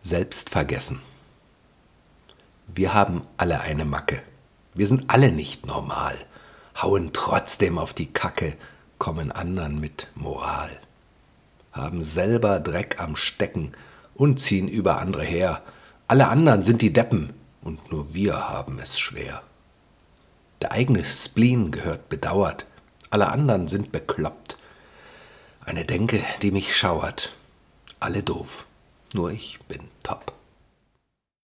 Selbstvergessen. Wir haben alle eine Macke. Wir sind alle nicht normal, hauen trotzdem auf die Kacke, kommen anderen mit Moral. Haben selber Dreck am Stecken und ziehen über andere her. Alle anderen sind die Deppen und nur wir haben es schwer. Der eigene Spleen gehört bedauert, alle anderen sind bekloppt. Eine Denke, die mich schauert. Alle doof, nur ich bin top.